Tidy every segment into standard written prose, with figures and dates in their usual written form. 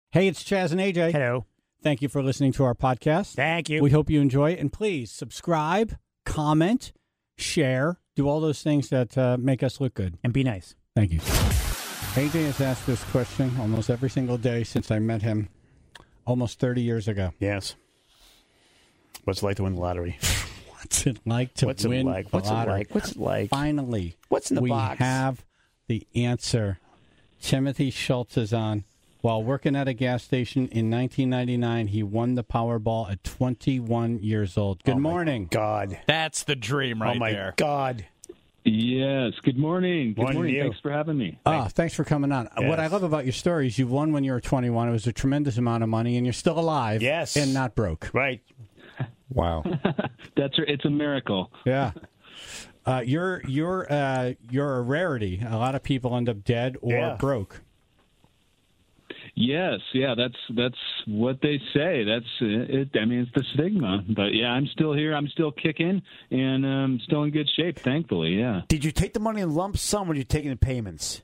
Hey, it's Chaz and AJ. Hello. Thank you for listening to our podcast. Thank you. We hope you enjoy it. And please subscribe, comment, share, do all those things that make us look good. And be nice. Thank you. AJ has asked this question almost every single day since I met him almost 30 years ago. Yes. What's it like to win the lottery? What's it like to win the lottery? What's it like? Finally, What's in the box? We have the answer. Timothy Schultz is on. While working at a gas station in 1999, he won the Powerball at 21 years old. Good morning. God. That's the dream right there. Oh, my God. Yes. Good morning. Good Morning to you. Thanks for having me. Thanks for coming on. Yes. What I love about your story is you won when you were 21. It was a tremendous amount of money, and you're still alive. Yes. And not broke. Right. Wow. It's a miracle. Yeah. You're a rarity. A lot of people end up dead or broke. Yes. Yeah. That's what they say. That's it. I mean, it's the stigma. But yeah, I'm still here. I'm still kicking, and still in good shape. Thankfully. Yeah. Did you take the money in lump sum, or did you take it in payments?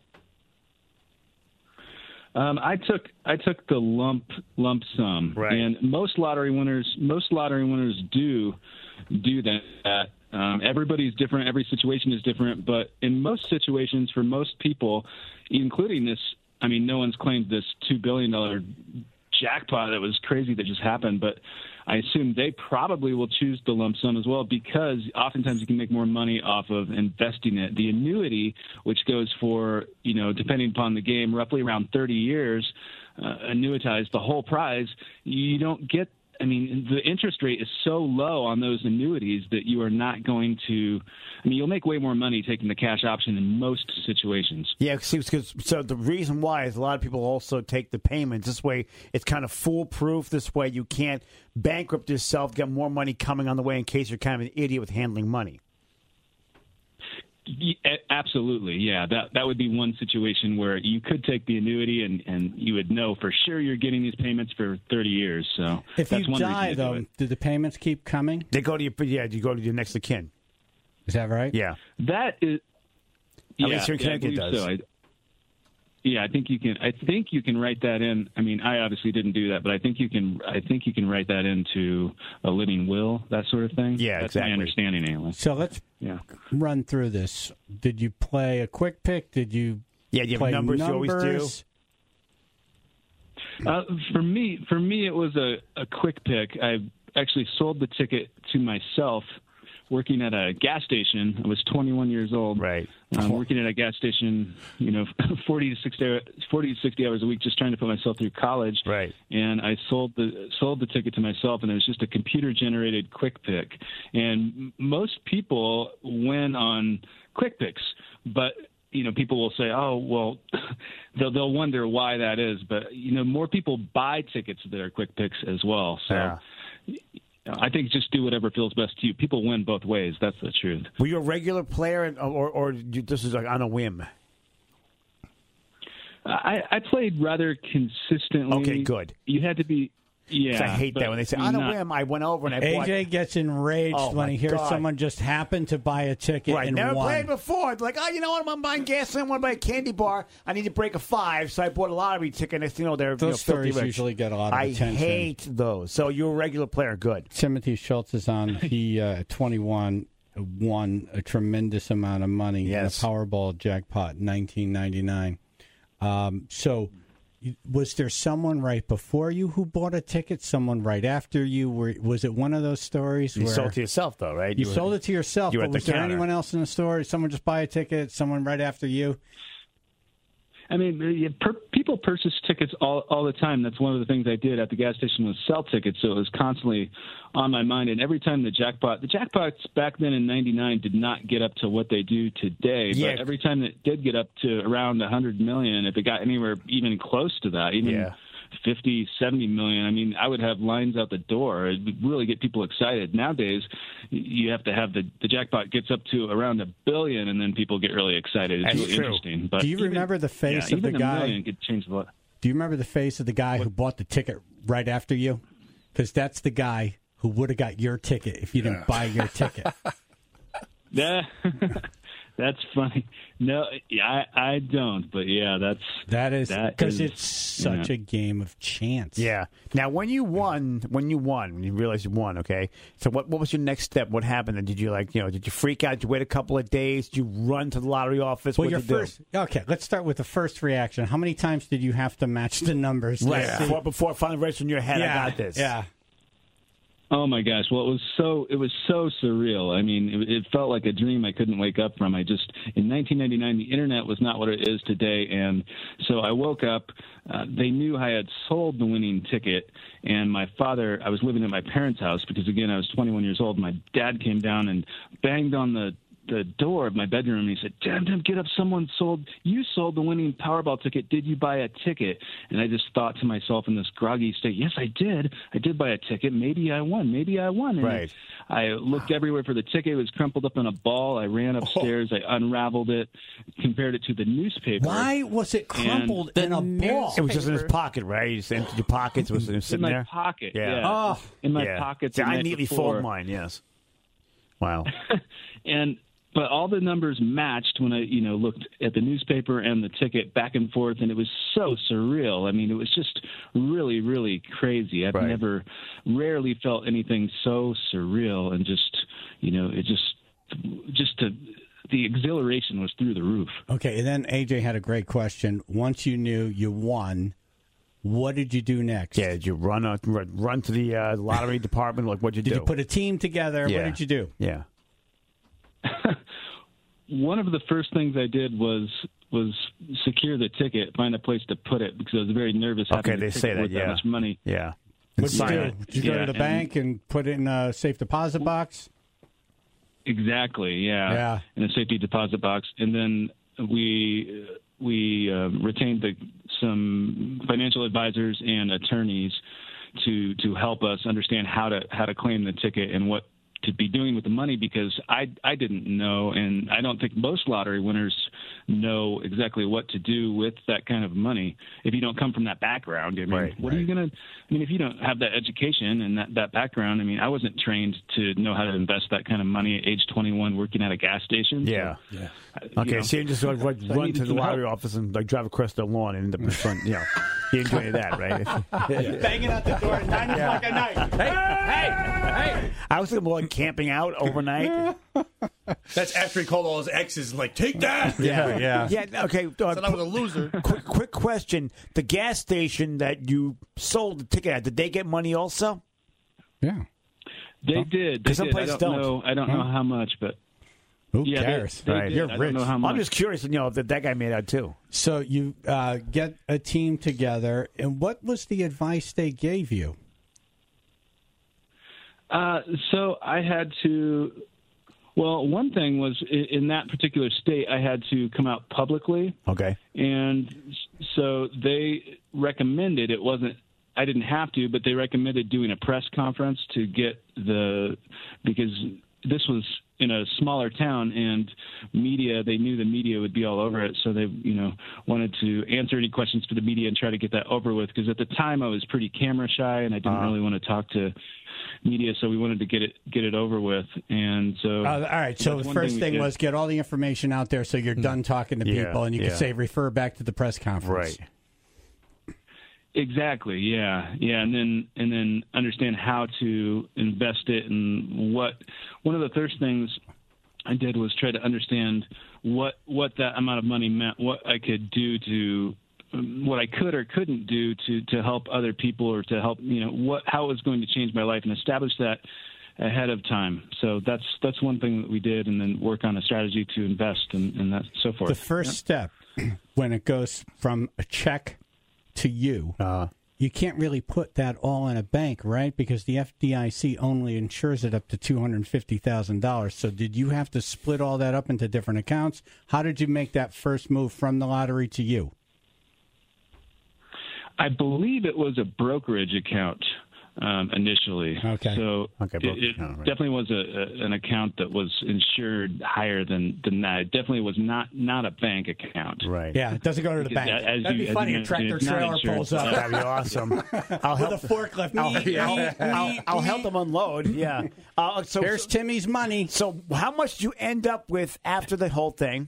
I took the lump sum, Right. and most lottery winners do that. Everybody's different. Every situation is different, but in most situations, for most people, including this, I mean, no one's claimed this $2 billion jackpot that was crazy that just happened, but I assume they probably will choose the lump sum as well, because oftentimes you can make more money off of investing it. The annuity, which goes for, depending upon the game, roughly around 30 years, annuitized the whole prize, you don't get, I mean, the interest rate is so low on those annuities that you are not going to, I mean, you'll make way more money taking the cash option in most situations. Yeah, so the reason why is a lot of people also take the payments. This way, it's kind of foolproof. This way, you can't bankrupt yourself, get more money coming on the way in case you're kind of an idiot with handling money. Absolutely, yeah. That would be one situation where you could take the annuity and you would know for sure you're getting these payments for 30 years. So if that's you one die, reason to though, do the payments keep coming? They go to you go to your next of kin. Is that right? Yeah. That is. At least here in Connecticut I believe does. so. I think you can. I think you can write that in. I mean, I obviously didn't do that, but I think you can. I think you can write that into a living will, that sort of thing. Yeah, that's exactly. my understanding, anyway. So let's run through this. Did you play a quick pick? Did you? Yeah, do you have play numbers you always do? For me, it was a quick pick. I actually sold the ticket to myself. Working at a gas station, I was 21 years old. Right. Working at a gas station, 40 to 60 hours a week, just trying to put myself through college. Right. And I sold the ticket to myself, and it was just a computer-generated quick pick. And most people win on quick picks, but people will say, "Oh, well," they'll wonder why that is. But more people buy tickets that are quick picks as well. So. Yeah. I think just do whatever feels best to you. People win both ways. That's the truth. Were you a regular player, or this is like on a whim? I played rather consistently. Okay, good. You had to be. Yeah, I hate that when they say on a whim. I went over and I bought. AJ gets enraged when he hears someone just happened to buy a ticket and never won. played before. Like, you know what? I'm buying gas. I want to buy a candy bar. I need to break a 5, so I bought a lottery ticket. And they're those stories usually get a lot of attention. I hate those. So you're a regular player. Good. Timothy Schultz is on. He at 21 won a tremendous amount of money in a Powerball jackpot in 1999. So. Was there someone right before you who bought a ticket, someone right after you? Was it one of those stories You where sold it to yourself, though, right? You sold it to yourself, but was there anyone else in the store? Did someone just buy a ticket, someone right after you? I mean, people purchase tickets all the time. That's one of the things I did at the gas station was sell tickets, so it was constantly on my mind. And every time the jackpots back then in '99 did not get up to what they do today. Yeah. But every time it did get up to around 100 million, if it got anywhere even close to that, even 50, 70 million, I mean, I would have lines out the door. It would really get people excited. Nowadays, you have to have the jackpot gets up to around $1 billion, and then people get really excited. It's really interesting. But do you remember the face of the guy? $1 million could change a lot. Do you remember the face of the guy who bought the ticket right after you? Because that's the guy who would have got your ticket if you didn't buy your ticket. Yeah. That's funny. No, I don't. But yeah, that is because it's such a game of chance. Yeah. Now, when you realized you won, okay. So what was your next step? What happened? Did you did you freak out? Did you wait a couple of days? Did you run to the lottery office? Well, what your did you first. Do? Okay, let's start with the first reaction. How many times did you have to match the numbers? Right. Before it finally registered in your head, I got this. Yeah. Oh my gosh! Well, it was so surreal. I mean, it felt like a dream I couldn't wake up from. In 1999, the internet was not what it is today, and so I woke up. They knew I had sold the winning ticket, and my father. I was living at my parents' house because, again, I was 21 years old. My dad came down and banged on the door of my bedroom, and he said, Tim, get up, you sold the winning Powerball ticket. Did you buy a ticket? And I just thought to myself in this groggy state, yes, I did buy a ticket. Maybe I won. And right. I looked everywhere for the ticket. It was crumpled up in a ball. I ran upstairs. I unraveled it, compared it to the newspaper. Why was it crumpled in a ball? It was just in his pocket, right? You just emptied your pockets. Was it sitting in my there? pocket, yeah. Oh, in my pockets. See, I neatly fold mine, yes. Wow. But all the numbers matched when I, looked at the newspaper and the ticket back and forth, and it was so surreal. I mean, it was just really, really crazy. I've rarely felt anything so surreal, and the exhilaration was through the roof. Okay, and then AJ had a great question. Once you knew you won, what did you do next? Yeah, did you run to the lottery department? Like, what'd you do? Did you put a team together? Yeah. What did you do? Yeah. One of the first things I did was secure the ticket, find a place to put it, because I was very nervous. Okay, they say that. That much money. Yeah. What did you do? Did you go to the bank and put it in a safe deposit box? Exactly. Yeah. In a safety deposit box, and then we retained some financial advisors and attorneys to help us understand how to claim the ticket and what to be doing with the money, because I didn't know, and I don't think most lottery winners know exactly what to do with that kind of money if you don't come from that background. I mean, what are you going to – I mean, if you don't have that education and that background, I mean, I wasn't trained to know how to invest that kind of money at age 21 working at a gas station. Yeah. So, okay, so you just run to the lottery office and drive across the lawn and end up in front, you didn't do any of that, right? Banging out the door at 9 o'clock at night. Hey! I was thinking more like camping out overnight. That's after he called all his exes and like, take that. Yeah. Okay. Said I was a loser. Quick question: the gas station that you sold the ticket at, did they get money also? Yeah, they did. Because some places don't. I don't know how much, but who cares? Right. You're rich. I'm just curious, if that guy made out too. So you get a team together, and what was the advice they gave you? So I had to. Well, one thing was in that particular state, I had to come out publicly. Okay. And so they recommended, I didn't have to, but they recommended doing a press conference to get because this was in a smaller town, and they knew the media would be all over it. So they, wanted to answer any questions for the media and try to get that over with. Because at the time I was pretty camera shy and I didn't really want to talk to media, so we wanted to get it over with. And so all right, so the first thing was get all the information out there so you're done talking to people, and you can say refer back to the press conference. Right. Exactly. Yeah. And then understand how to invest it, and one of the first things I did was try to understand what that amount of money meant, what I could do to what I could or couldn't do to help other people, or to help, how it was going to change my life, and establish that ahead of time. So that's one thing that we did, and then work on a strategy to invest and that so forth. The first step when it goes from a check to you, you can't really put that all in a bank, right? Because the FDIC only insures it up to $250,000. So did you have to split all that up into different accounts? How did you make that first move from the lottery to you? I believe it was a brokerage account. initially. Okay. So it right. definitely was an account that was insured higher than that. It definitely was not a bank account. Right. Yeah, it doesn't go to the bank. That'd be funny. A tractor trailer pulls up. That'd be awesome. I'll help. With a forklift. I'll help them unload. Yeah. So here's Timmy's money. So how much did you end up with after the whole thing?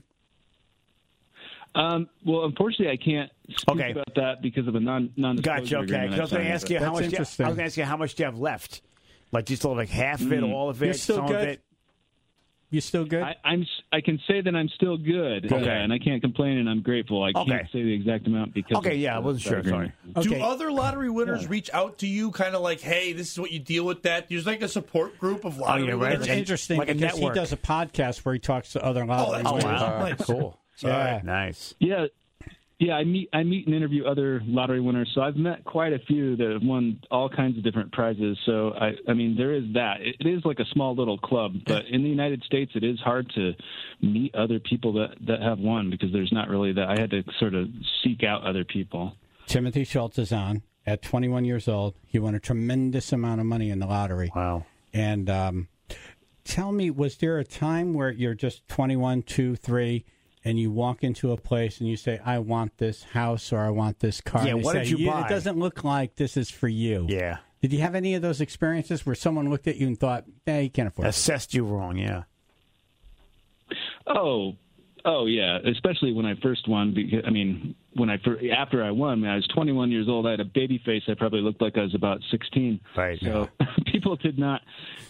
Well, unfortunately, I can't speak about that because of a non-disclosure Gotcha. Okay. agreement. I was going to ask you how much. I was going to ask you how much do you have left? Like just like half of it, all of it, You're still some good? of it. You still good? I can say that I'm still good, and I can't complain, and I'm grateful. I can't say the exact amount because. Okay, I wasn't sure. Sorry. Do other lottery winners reach out to you, kind of like, "Hey, this is what you deal with"? That there's like a support group of lottery winners. It's interesting like because he does a podcast where he talks to other lottery winners. Wow, nice. Cool. Yeah, nice. Yeah, I meet and interview other lottery winners. So I've met quite a few that have won all kinds of different prizes. So I mean, there is that. It is like a small little club, but in the United States, it is hard to meet other people that have won because there's not really that. I had to sort of seek out other people. Timothy Schultz is on at 21 years old. He won a tremendous amount of money in the lottery. Wow. And tell me, was there a time where you're just 21, 2, 3, and you walk into a place and you say, I want this house or I want this car? Yeah, what did you buy? It doesn't look like this is for you. Yeah. Did you have any of those experiences where someone looked at you and thought, you can't afford it? Assessed you wrong, yeah. Oh, yeah. Especially when I first won. Because, I mean, after I won, I was 21 years old. I had a baby face. I probably looked like I was about 16. Right. So people did not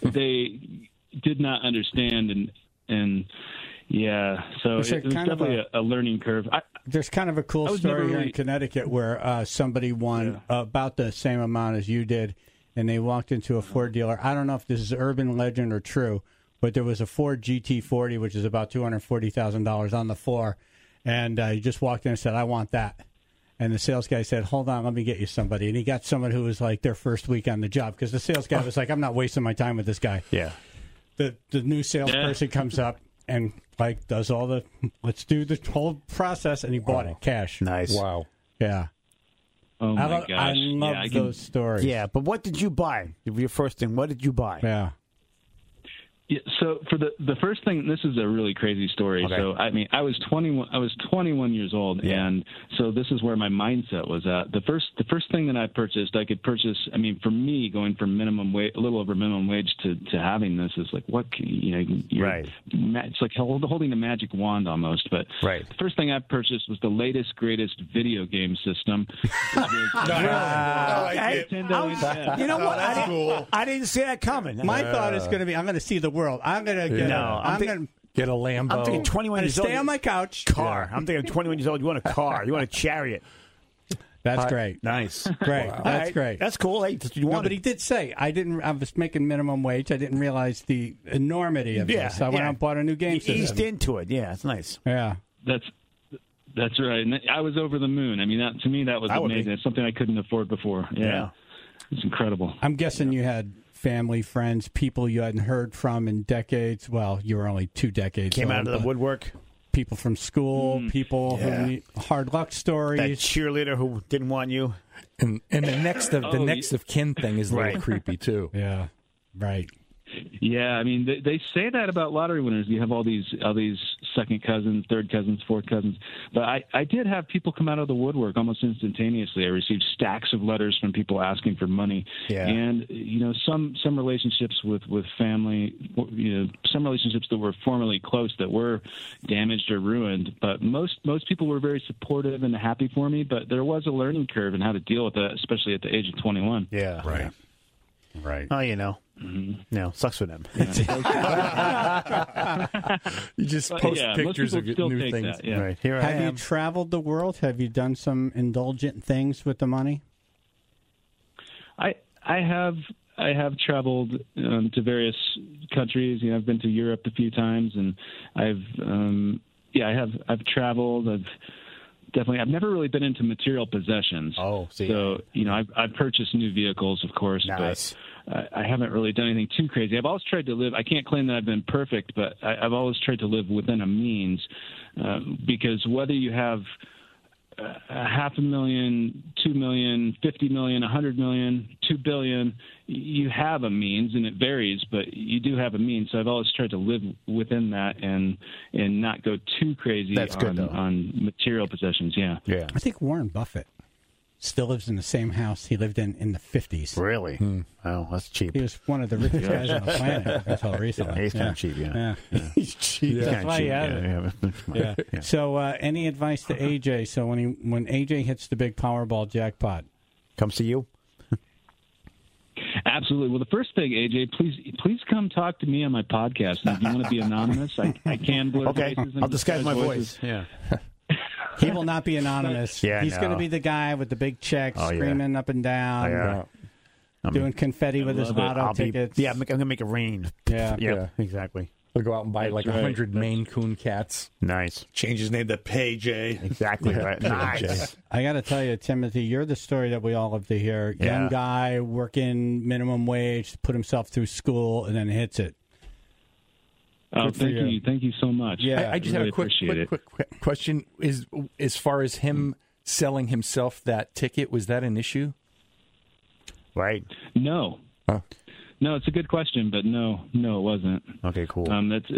understand, and yeah. So it was definitely a learning curve. There's kind of a cool story here in Connecticut where somebody won about the same amount as you did, and they walked into a Ford dealer. I don't know if this is urban legend or true, but there was a Ford GT40, which is about $240,000 on the floor, and he just walked in and said, I want that. And the sales guy said, hold on, let me get you somebody. And he got someone who was like their first week on the job because the sales guy was like, I'm not wasting my time with this guy. Yeah. The new salesperson comes up and like does all the, let's do the whole process, and he bought it cash. Nice. Wow. Yeah. Oh my gosh. I love those stories. Yeah, but what did you buy? Your first thing, what did you buy? Yeah. Yeah, so for the first thing, this is a really crazy story. Okay. So I mean, I was 21 years old, and so this is where my mindset was at. The first thing that I purchased, I could purchase. I mean, for me, going from minimum wage, a little over minimum wage to having this is like what right. It's like holding a magic wand almost. But right. The first thing I purchased was the latest greatest video game system. You know what? That's cool. I didn't see that coming. My thought is going to be, I'm going to see the world. I'm going to get get a Lambo. I'm thinking 21 years old. Stay on my couch. Car. I'm thinking 21 years old. You want a car. You want a chariot. That's great. Nice. Great. Wow. That's great. That's cool. Hey, that's what you No, but he did say, I was making minimum wage. I didn't realize the enormity of this. I went out and bought a new game system. He eased into it. Yeah, it's nice. Yeah. That's right. And I was over the moon. I mean, to me, that was amazing. It's something I couldn't afford before. Yeah. It's incredible. I'm guessing you had family, friends, people you hadn't heard from in decades. Well, you were only 2 decades Came old, out of the woodwork. People from school, people who hard luck stories. That cheerleader who didn't want you. And the next of kin thing is a little creepy, too. Yeah, right. Yeah, I mean, they say that about lottery winners. You have all these second cousins, third cousins, fourth cousins. But I did have people come out of the woodwork almost instantaneously. I received stacks of letters from people asking for money. Yeah. And, some relationships with family, some relationships that were formerly close that were damaged or ruined. But most people were very supportive and happy for me. But there was a learning curve in how to deal with that, especially at the age of 21. Yeah. Right. Right. Oh, No, sucks for them. You just post pictures of new things. Yeah. Right. Here Have you traveled the world? Have you done some indulgent things with the money? I have traveled to various countries. I've been to Europe a few times, and I've traveled. I've never really been into material possessions. Oh, see. So, I've purchased new vehicles, of course, nice. But I haven't really done anything too crazy. I've always tried to live, I can't claim that I've been perfect, but I've always tried to live within a means, because whether you have $500,000, $2 million, $50 million, $100 million, $2 billion, you have a means, and it varies, but you do have a means. So I've always tried to live within that and not go too crazy on material possessions. Yeah. I think Warren Buffett still lives in the same house he lived in the 50s. Really? Oh, that's cheap. He was one of the richest guys on the planet until recently. Yeah, he's kind of cheap, yeah. He's cheap. He's That's kinda why cheap, he has it. Yeah. So any advice to AJ? So when AJ hits the big Powerball jackpot, comes to you? Absolutely. Well, the first thing, AJ, please come talk to me on my podcast. And if you want to be anonymous, I can blur voices. I'll disguise my voice. Yeah. He will not be anonymous. Yeah, he's going to be the guy with the big checks, screaming up and down, doing confetti with his lotto tickets. I'm going to make it rain. Yeah, exactly. We'll go out and buy 100 Maine Coon cats. Nice. Change his name to PayJ. Exactly. Right. Nice. I got to tell you, Timothy, you're the story that we all love to hear. Young guy working minimum wage to put himself through school and then hits it. Oh, thank you so much. Yeah, I just really have a quick question. Is as far as him selling himself that ticket, was that an issue? Right. No. Oh. No, it's a good question, but no, it wasn't. Okay, cool.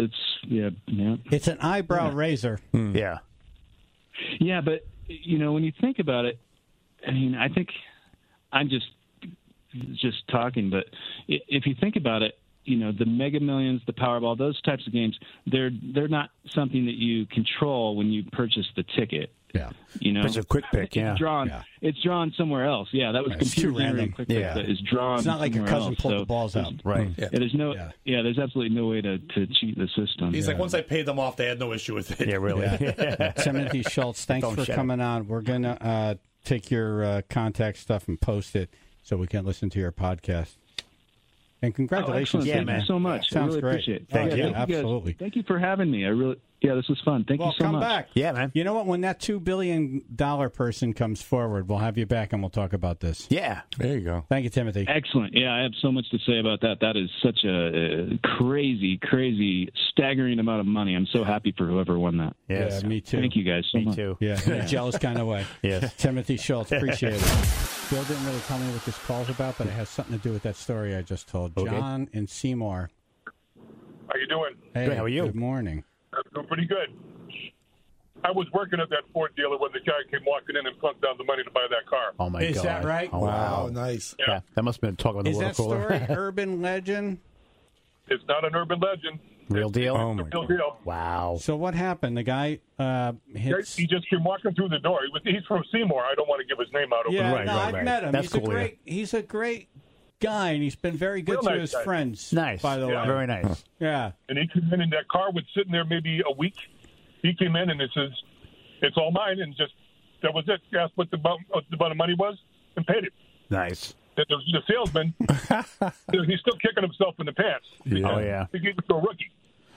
It's an eyebrow raiser. Yeah. Yeah, but when you think about it, I mean, I think I'm just talking, but if you think about it, the Mega Millions, the Powerball, those types of games, they're not something that you control when you purchase the ticket. Yeah. It's a quick pick, It's drawn somewhere else. Yeah, that was computer generated quick pick that is drawn. It's not like your cousin pulled the balls out. Right. There's absolutely no way to cheat the system. He's like, once I paid them off, they had no issue with it. Yeah, really. Timothy Schultz, thanks for coming on. We're going to take your contact stuff and post it so we can listen to your podcast. And congratulations. Thank you so much. Sounds I really great. Appreciate it. Thank you. Thank Absolutely. Thank you for having me. This was fun. Thank you so come much. back. Yeah, man. You know what? When that $2 billion person comes forward, we'll have you back and we'll talk about this. Yeah. There you go. Thank you, Timothy. Excellent. Yeah, I have so much to say about that. That is such a crazy, staggering amount of money. I'm so happy for whoever won that. Yes. Yeah, me too. Thank you guys so much. Me too. Yeah, in a jealous kind of way. Yes. Timothy Schultz, appreciate it. Bill didn't really tell me what this call's about, but it has something to do with that story I just told. Okay. John in Seymour. How you doing? Hey, good. How are you? Good morning. I'm doing pretty good. I was working at that Ford dealer when the guy came walking in and plunked down the money to buy that car. Oh, my God. Is that right? Oh, wow. Nice. Yeah. That must have been talking about the Is water that cooler. story urban legend? It's not an urban legend. Real deal? Oh, my Real God. deal. Wow. So what happened? The guy hits... He just came walking through the door. He's from Seymour. I don't want to give his name out. Over Yeah, Right, no, right, I've right. met him. That's He's cool, He's a great guy, and he's been very good Real to nice his guy. friends. Nice. By the way. Very nice. Yeah. And he came in, and that car was sitting there maybe a week. He came in, and it says, "It's all mine," and just that was it. Asked what the amount of money was, and paid it. Nice. The salesman, he's still kicking himself in the pants. Oh, yeah. He gave it to a rookie.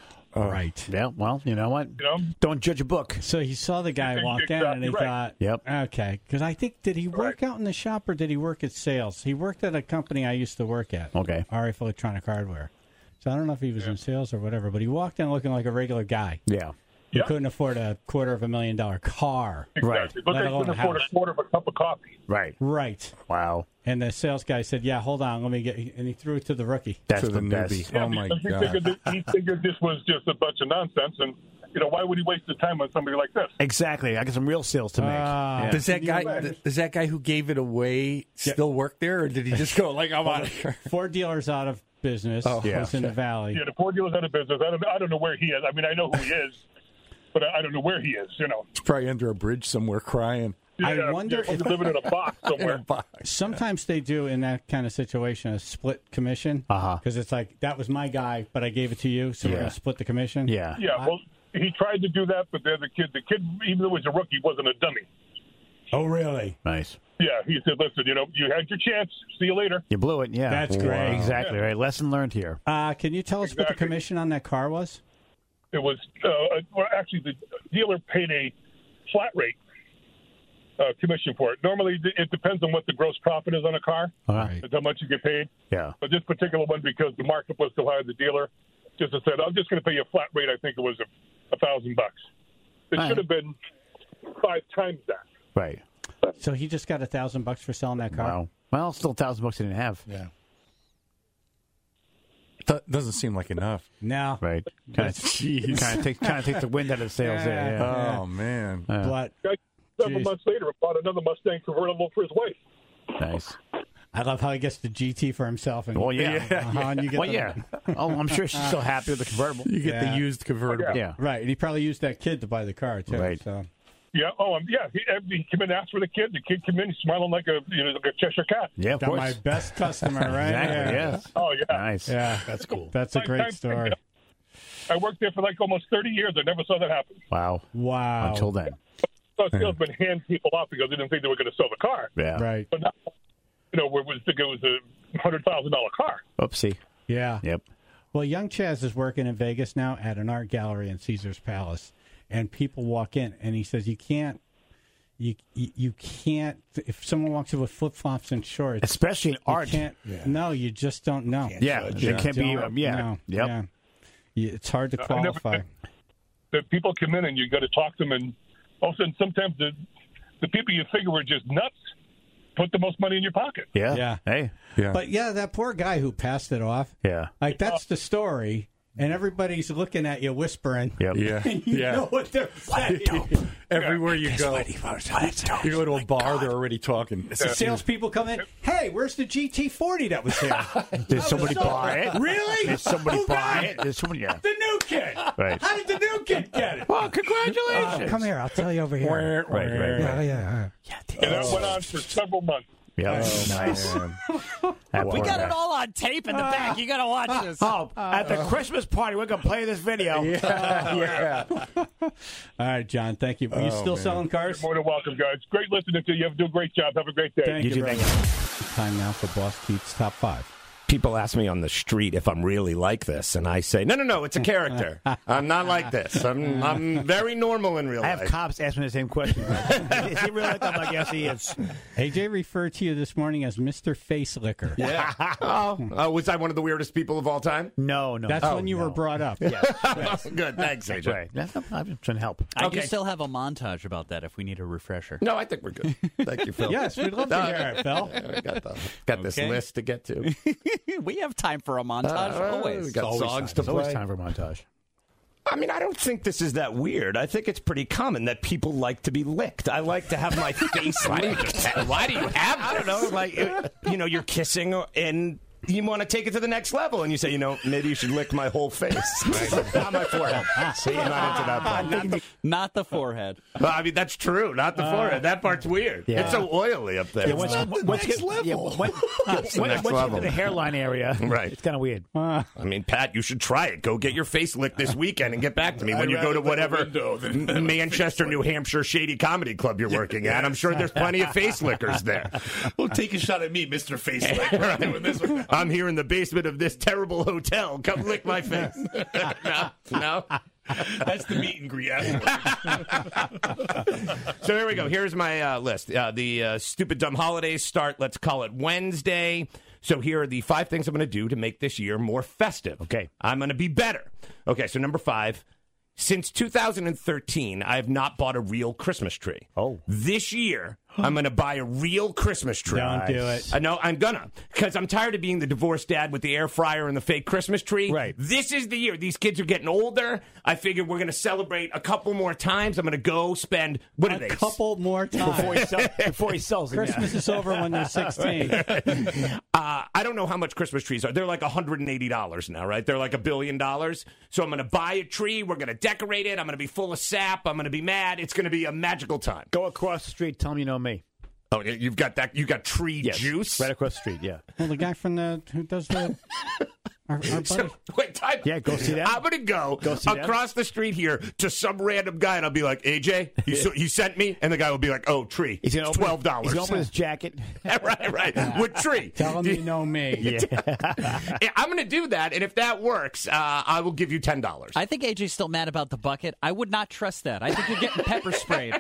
Right. Yeah, well, you know what? You know? Don't judge a book. So he saw the guy walk in, and he Exactly thought, Yep. okay. Because I think, did he work out in the shop, or did he work at sales? He worked at a company I used to work at. Okay. RF Electronic Hardware. So I don't know if he was in sales or whatever, but he walked in looking like a regular guy. Yeah. He Yeah. couldn't afford a $250,000 car. Exactly. But Let they alone couldn't a afford house. a quarter of a cup of coffee. Right. Right. Wow. And the sales guy said, yeah, hold on, let me get, and he threw it to the rookie. That's To the best. newbie. Yeah, Oh, my because God. he figured this was just a bunch of nonsense, and why would he waste his time on somebody like this? Exactly. I got some real sales to make. Yeah. Does that guy who gave it away still work there, or did he just go like, I'm out of here? Ford dealers out of business. yeah. Was in the valley. Yeah, the Ford dealer's out of business. I don't know where he is. I mean, I know who he is, but I don't know where he is. He's probably under a bridge somewhere crying. I wonder he's if living in a box somewhere. sometimes they do in that kind of situation a split commission. Because it's like, that was my guy, but I gave it to you, so we're going to split the commission. Yeah. Yeah, well, he tried to do that, but the kid, even though he was a rookie, wasn't a dummy. Oh, really? Nice. Yeah, he said, listen, you had your chance. See you later. You blew it. Yeah. That's great. Exactly Yeah. right. Lesson learned here. Can you tell us what the Exactly. commission on that car was? It was, actually, the dealer paid a flat rate commission for it. Normally, it depends on what the gross profit is on a car. Right. That's how much you get paid. Yeah. But this particular one, because the markup was so high, the dealer just said, I'm just going to pay you a flat rate. I think it was $1,000. It Right. should have been 5 times that. Right. So he just got $1,000 for selling that car. Wow. Well, still $1,000 he didn't have. Yeah. That doesn't seem like enough. No. Right. Kind of take the wind out of the sails there. Yeah. Oh, man. But Several months later, bought another Mustang convertible for his wife. Nice. I love how he gets the GT for himself. And, Well, yeah. and you get Oh, I'm sure she's still happy with the convertible. You get the Yeah. used convertible. Yeah. Right. And he probably used that kid to buy the car, too. Right. So. Yeah. Oh, yeah. He came in and asked for the kid. The kid came in, he's smiling like a Cheshire cat. Yeah, of Got course. my best customer, right? Exactly, Yeah. yes. Oh, yeah. Nice. Yeah. That's cool. That's a great story. I worked there for like almost 30 years. I never saw that happen. Wow. Wow. Until then. So salesmen hand people off because they didn't think they were going to sell the car. Yeah. Right. But now, we think it was a $100,000 car. Oopsie. Yeah. Yep. Well, young Chaz is working in Vegas now at an art gallery in Caesar's Palace, and people walk in, and he says, you can't, if someone walks in with flip-flops and shorts, Especially in you art. can't, no, you just don't know. Yeah. It can't be. Don't Yeah. know. Yep. Yeah. It's hard to I never- qualify. The people come in and you got to talk to them, and all of a sudden, sometimes the people you figure were just nuts put the most money in your pocket. Yeah. Yeah. Hey. Yeah. But, yeah, that poor guy who passed it off, Yeah. like, that's the story, and everybody's looking at you whispering. Yep. Yeah. You Yeah. know what they're saying. Everywhere you go. You go to a bar, they're already talking. Salespeople come in. Hey, where's the GT40 that was here? Did somebody buy it? Really? Did somebody Who got buy it? Did somebody? Yeah. The new kid. Right. How did the new kid get it? Well, congratulations. Come here. I'll tell you over here. Right. Yeah. And that went on for several months. Yeah. Nice. We got it all on tape in the back. You got to watch this. Oh, at the Christmas party, we're going to play this video. Yeah. All right, John. Thank you. Are you still selling cars? More than welcome, guys. Great listening to you. Do a great job. Have a great day. Thank you, too, brother. thank Time now for Boss Keith's Top 5. People ask me on the street if I'm really like this, and I say, no, it's a character. I'm not like this. I'm very normal in real I life. have cops ask me the same question. Is he really like that? I'm like, yes, he is. AJ referred to you this morning as Mr. Face Licker. Yeah. Was I one of the weirdest people of all time? No. That's when you were brought up. Yes. Good, thanks, AJ. Right. I'm trying to help. I do still have a montage about that if we need a refresher. No, I think we're good. Thank you, Phil. Yes, we'd love to hear it, Phil. I got this Okay. list to get to. We have time for a montage, always. We got songs to It's always play. time for a montage. I mean, I don't think this is that weird. I think it's pretty common that people like to be licked. I like to have my face licked. Why do you have I don't know. Like, you're kissing and you want to take it to the next level, and you say, maybe you should lick my whole face. Not my forehead. See, I'm not into that part. Not the forehead. Well, I mean, that's true. Not the forehead. That part's weird. Yeah. It's so oily up there. Yeah, once you get to the hairline area, Right. it's kind of weird. I mean, Pat, you should try it. Go get your face licked this weekend and get back to me when you go to whatever Manchester, New Hampshire shady comedy club you're working at. I'm sure there's plenty of face lickers there. Well, take a shot at me, Mr. Face Licker. Doing this one. I'm here in the basement of this terrible hotel. Come lick my face. No? That's the meet and greet. So here we go. Here's my list. The stupid dumb holidays start, let's call it Wednesday. So here are the 5 things I'm going to do to make this year more festive. Okay. I'm going to be better. Okay, so number 5. Since 2013, I have not bought a real Christmas tree. Oh. This year, I'm going to buy a real Christmas tree. Don't do it. I know, I'm gonna. Because I'm tired of being the divorced dad with the air fryer and the fake Christmas tree. Right. This is the year. These kids are getting older. I figured we're going to celebrate a couple more times. I'm going to go spend, A couple more times. Before he sells it. Christmas is over when they're 16. I don't know how much Christmas trees are. They're like $180 now, right? They're like $1 billion. So I'm going to buy a tree. We're going to decorate it. I'm going to be full of sap. I'm going to be mad. It's going to be a magical time. Go across the street. Tell him you know me. Oh, you've got that. You got tree juice Right across the street, yeah. Well, the guy from who does the... Our buddy. So, wait, time. Yeah, go see that. I'm going to go see that. across the street here to some random guy, and I'll be like, AJ, you sent me? And the guy will be like, oh, tree. He's It's gonna $12. He's going to open his jacket. right. With tree. Tell him you know me. Yeah, I'm going to do that, and if that works, I will give you $10. I think AJ's still mad about the bucket. I would not trust that. I think you're getting pepper sprayed.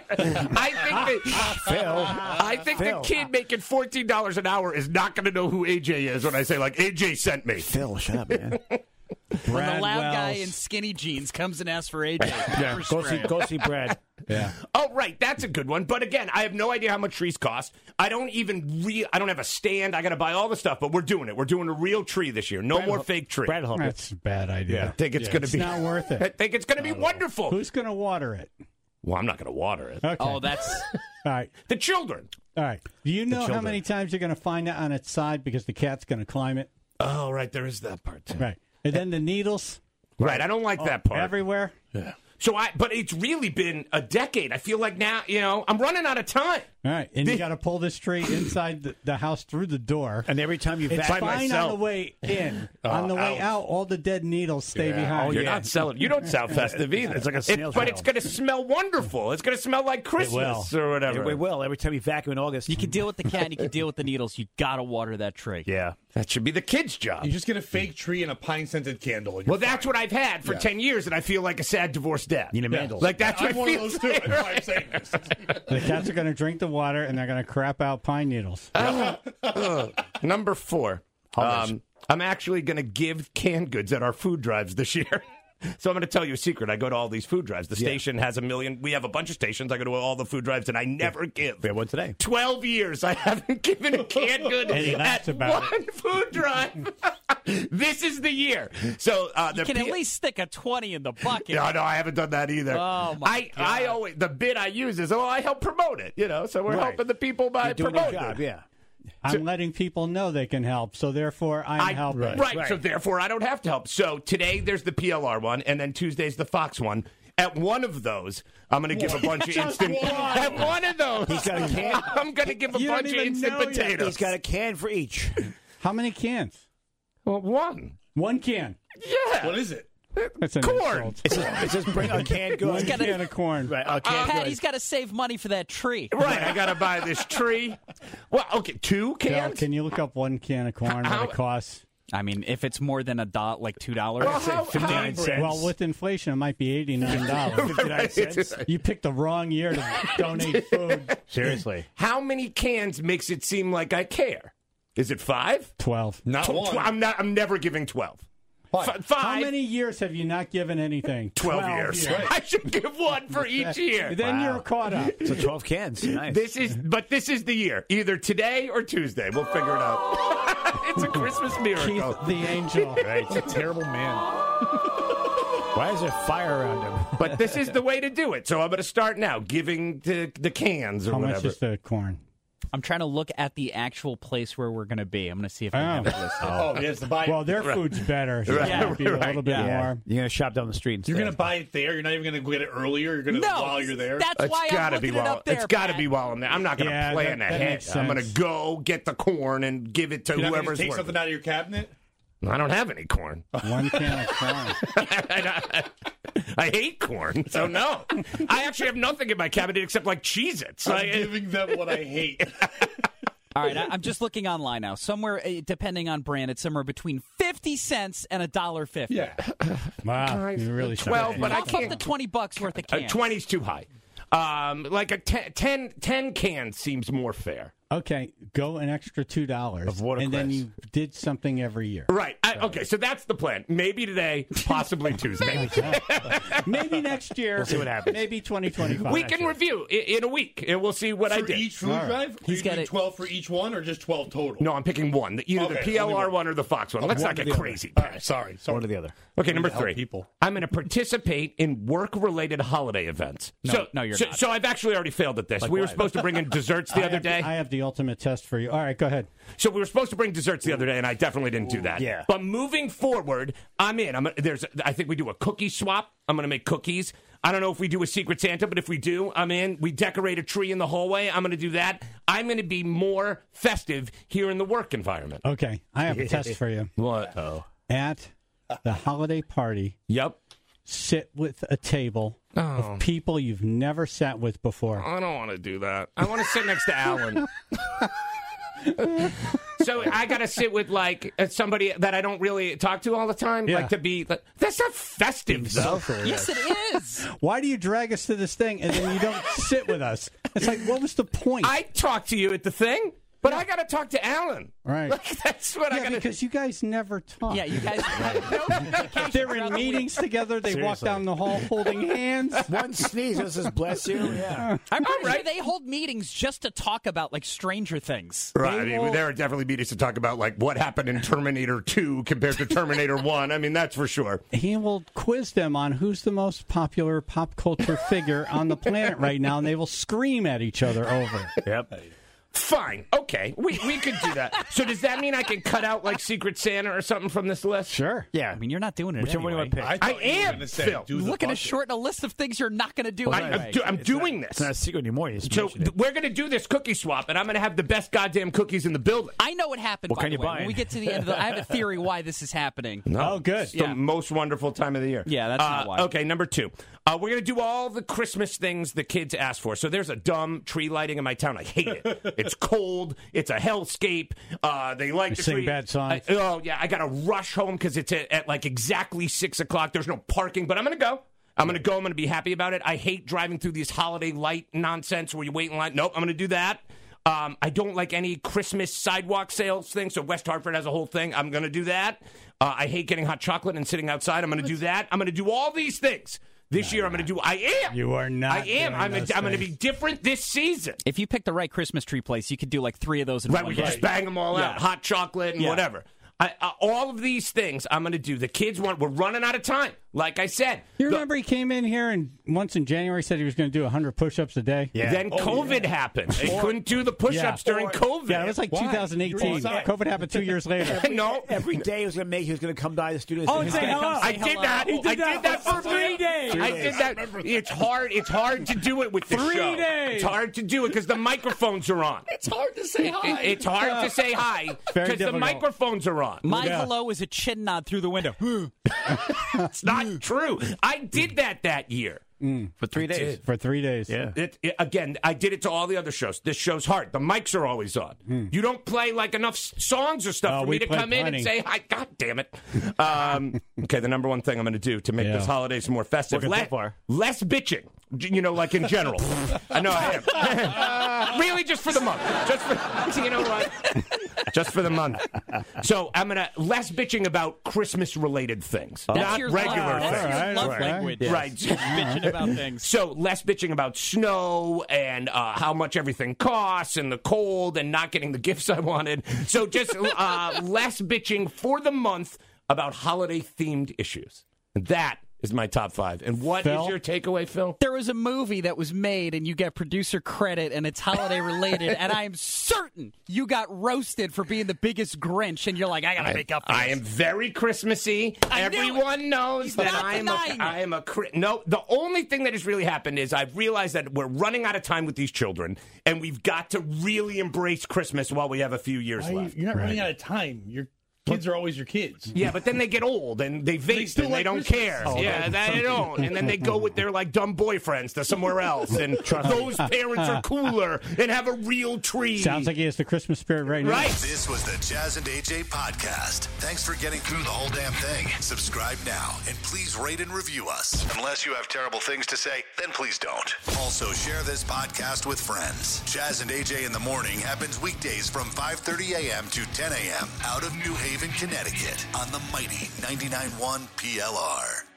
I think the kid making $14 an hour is not going to know who AJ is when I say, like, AJ sent me. Phil, shut up, man. When the loud guy in skinny jeans comes and asks for AJ. Go see Brad. Yeah. Oh, right. That's a good one. But again, I have no idea how much trees cost. I don't have a stand. I got to buy all the stuff, but we're doing it. We're doing a real tree this year. No more fake tree. Brad Hooker. That's a bad idea. I think it's going to be. It's not worth it. I think it's going to be wonderful. Who's going to water it? Well, I'm not going to water it. Okay. Oh, that's... All right. The children. All right. Do you know how children. many times you're going to find it on its side because the cat's going to climb it? Oh, right. There is that part, too. Right. And then the needles Right. I don't like that part. everywhere. Yeah. But it's really been a decade. I feel like now, I'm running out of time. All right. And you got to pull this tree inside the house through the door. And every time you It's vacuum fine on the way in. On the way out, all the dead needles stay behind. You're not selling. You don't sound festive either. It's like a snail's But trail. it's going to smell wonderful. It's going to smell like Christmas or whatever. It will. Every time you vacuum in August. You can deal with the cat, and you can deal with the needles. You got to water that tree. Yeah. That should be the kid's job. You just get a fake tree and a pine-scented candle. And Well, that's what I've had for 10 years, and I feel like a sad divorced dad. Nina Mandel. Like, that's what I'm I one of feel. those too. That's why I'm saying this. The cats are going to drink the water, and they're going to crap out pine needles. Number 4. I'm actually going to give canned goods at our food drives this year. So I'm going to tell you a secret. I go to all these food drives. The station has 1 million. We have a bunch of stations. I go to all the food drives, and I never give. We had one today. 12 years I haven't given a canned good And he laughs at about one food drive. This is the year. So You can at least stick a 20 in the bucket. No, I haven't done that either. Oh, my God. I always, the bit I use is, I help promote it, so we're Right. helping the people by You're doing promoting your job, it. yeah. I'm letting people know they can help, so therefore I'm helping. Right, so therefore I don't have to help. So today there's the PLR one, and then Tuesday's the Fox one. At one of those, I'm going to give a bunch of instant. At one of those, He's got a can. I'm going to give a You don't bunch of even instant know yet. potatoes. He's got a can for each. How many cans? Well, one. One can. Yeah. What is it? That's an Corn. insult. It says bring a canned One goods. can of corn. Right, a canned Pat, goods. he's got to save money for that tree. Right, I got to buy this tree. Well, okay, 2 Bill, cans? can you look up 1 can of corn, what it costs? I mean, if it's more than like $2. Well, how- 59 cents. Well, with inflation, it might be $89. 59 cents. You picked the wrong year to donate food. Seriously. How many cans makes it seem like I care? Is it 5? 12. Not one. I'm never giving 12. Why? 5. How many years have you not given anything? 12 years. I should give one for each year. Then you're caught up. So 12 cans. Nice. This is the year. Either today or Tuesday. We'll figure it out. It's a Christmas miracle. Keith the angel. Right. He's a terrible man. Why is there fire around him? But this is the way to do it. So I'm going to start now, giving the cans or How whatever. much is the corn? I'm trying to look at the actual place where we're going to be. I'm going to see if I have it listed. Oh, yes, the buy. Well, their food's better. So Right. it might be a little bit Yeah. more. You're going to shop down the street instead. You're going to buy it there. You're not even going to get it earlier. You're going to while you're there. That's why I'm gotta looking be it while up there. it's got to Pat. be while I'm there. I'm not going to Yeah, plan that ahead. makes I'm going to sense. go get the corn and give it to You're not going whoever's to take worth something it. out of your cabinet. I don't have any corn. 1 can of corn. I hate corn, so no. I actually have nothing in my cabinet except like Cheez-Its. I'm giving them what I hate. All right, I'm just looking online now. Somewhere, depending on brand, it's somewhere between 50 cents and $1.50. Yeah. Wow. You really 12, but I How about can't. the $20 worth of cans? 20's too high. Like a 10 cans seems more fair. Okay, go an extra $2. Of watercress. And then you did something every year. Right. Okay, so that's the plan. Maybe today, possibly Tuesday. Maybe next year. We'll see what happens. Maybe 2025. We can review in a week, and we'll see what I For did. each food drive? He's He's got got it. 12 for each one or just 12 total? No, I'm picking one. Either Okay, the only PLR one. one or the Fox one. Let's One not or get the other. crazy. All right, sorry. One or the other. Okay, number to help 3. people. I'm going to participate in work-related holiday events. No, you're so, not. So I've actually already failed at this. We were supposed to bring in desserts the other day. I have the ultimate test for you. All right, go ahead. So we were supposed to bring desserts the other day, and I definitely didn't do that. Yeah. But moving forward, I'm in. I think we do a cookie swap. I'm going to make cookies. I don't know if we do a Secret Santa, but if we do, I'm in. We decorate a tree in the hallway. I'm going to do that. I'm going to be more festive here in the work environment. Okay, I have a test for you. What? At the holiday party, Yep. sit with a table of people you've never sat with before. I don't want to do that. I want to sit next to Alan. So I got to sit with like somebody that I don't really talk to all the time. Yeah. Like to be. That's not festive, though. Yes, it is. Why do you drag us to this thing and then you don't sit with us? It's like, what was the point? I talk to you at the thing. But I got to talk to Alan. Right. That's what I got to do. Because you guys never talk. Yeah, you guys have no communication They're throughout in the week. meetings together. They walk down the hall holding hands. One sneeze, this is bless you. Yeah. I'm pretty sure they hold meetings just to talk about like Stranger Things. Right. I mean, there are definitely meetings to talk about like what happened in Terminator 2 compared to Terminator 1. I mean, that's for sure. He will quiz them on who's the most popular pop culture figure on the planet right now, and they will scream at each other over. Yep. Fine. Okay. We could do that. So does that mean I can cut out like Secret Santa or something from this list? Sure. Yeah. I mean, you're not doing it Whichever one you anyway. want to pick. I am, Phil. You're looking to shorten a list of things you're not going to do anyway. I'm doing this. It's not a secret anymore. You just So mentioned it. we're going to do this cookie swap, and I'm going to have the best goddamn cookies in the building. I know what happened, What by kind the you way. buying? When we get to the end of the... I have a theory why this is happening. No. Oh, good. It's the most wonderful time of the year. Yeah, that's not why. Okay, number 2. We're going to do all the Christmas things the kids ask for. So there's a dumb tree lighting in my town. I hate it. It's cold. It's a hellscape. They like You the sing tree. bad songs. I got to rush home because it's at like exactly 6 o'clock. There's no parking, but I'm going to go. I'm going to be happy about it. I hate driving through these holiday light nonsense where you wait in line. Nope, I'm going to do that. I don't like any Christmas sidewalk sales thing, so West Hartford has a whole thing. I'm going to do that. I hate getting hot chocolate and sitting outside. I'm going to do that. I'm going to do all these things. This year, I'm going to do. I am. You are not. I am. I'm going to be different this season. If you pick the right Christmas tree place, you could do like 3 of those in Right, one we can day. just bang them all out. Hot chocolate and whatever. All of these things I'm going to do. The kids we're running out of time. Like I said. You remember he came in here and once in January said he was going to do 100 push-ups a day? Yeah. Then COVID happened. They couldn't do the push-ups during COVID. Yeah, it was like 2018. COVID happened 2 years later. No. Every day he was going to come by the studio. Oh, and say hello. I did that. I did that for 3 days. I did that. It's hard. It's hard to do it with the 3 show. days. It's hard to do it because the microphones are on. It's hard to say hi. It's hard to say hi Very because the difficult. microphones are on. My hello is a chin nod through the window. It's not true. I did that year. for 3 days. For 3 days. Yeah. Again, I did it to all the other shows. This show's hard. The mics are always on. You don't play like enough songs or stuff for we me to play come in plenty. and say hi. God damn it. Okay, the number one thing I'm going to do to make this holidays more festive. Working so far. Less bitching. Like in general. I know I am. Really, just for the month. Just for, you know what? Just for the month. So I'm going to less bitching about Christmas-related things. That's Not your regular love, things. that's your Right, love right. language. Right. Bitching about things. So less bitching about snow and how much everything costs and the cold and not getting the gifts I wanted. So just less bitching for the month about holiday-themed issues. That is my top 5. And what is your takeaway, Phil? There was a movie that was made, and you get producer credit, and it's holiday related, and I am certain you got roasted for being the biggest Grinch, and you're like, I gotta make up for I this. am very Christmassy. I knew Everyone knows He's that not denying it. No, the only thing that has really happened is I've realized that we're running out of time with these children, and we've got to really embrace Christmas while we have a few years left. You're not running out of time. Your kids are always your kids. Yeah, but then they get old and they vape still and they like don't Christmas. care. Oh, Yeah, they don't. And then they go with their like dumb boyfriends to somewhere else. And those parents are cooler and have a real tree. Sounds like he has the Christmas spirit right now. Right. This was the Jazz and AJ podcast. Thanks for getting through the whole damn thing. Subscribe now and please rate and review us. Unless you have terrible things to say, then please don't. Also, share this podcast with friends. Jazz and AJ in the morning happens weekdays from 5:30 a.m. to 10 a.m. out of New Haven, Connecticut on the mighty 99.1 PLR.